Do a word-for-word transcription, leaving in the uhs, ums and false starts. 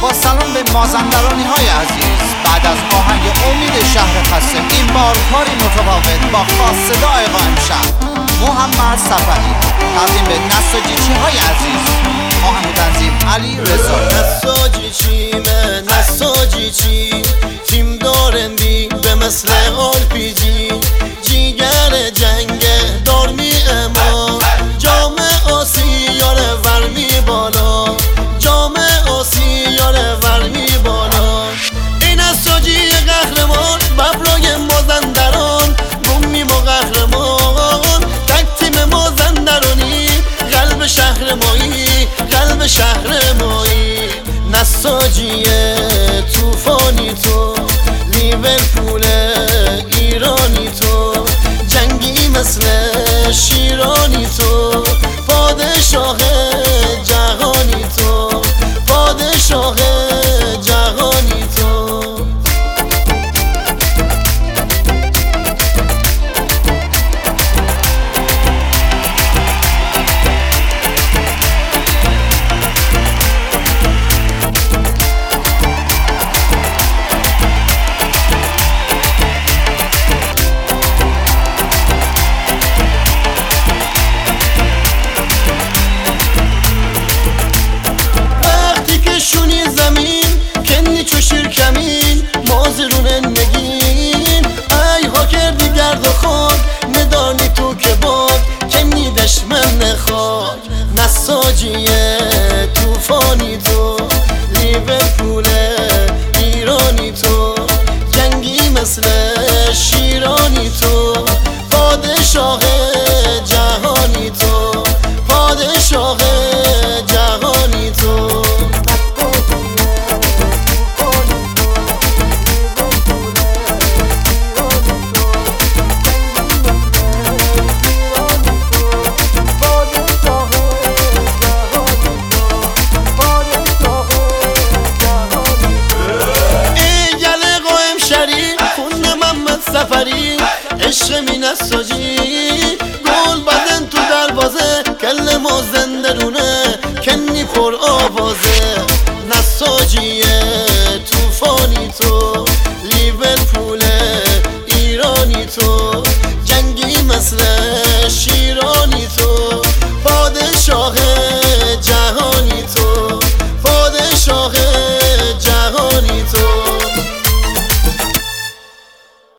با سلام به مازندرانی های عزیز، بعد از آهنگ امید شهر خسته این بار کاری متفاوت با خاص صدای قائم شهر محمد سفری تقدیم به نساجیچی های عزیز. آهنگ تنظیم علی رضا. نساجیچیمه نساجیچی تیم دارندی به مثل آلپیجی جیگر جنگ دار می اما جام آسیاره ورمی بالا جام آسیاره ورمی بالا. این نساجی قهرمان ببرای مازندران بومیم و قهرمان تک تیم مازندرانی قلب شهر مایی قلب شهر مایی. نساجی توفانی تو لیورپول ایرانی تو جنگی مثل شیرانی تو پادشاه جهانی تو پادشاه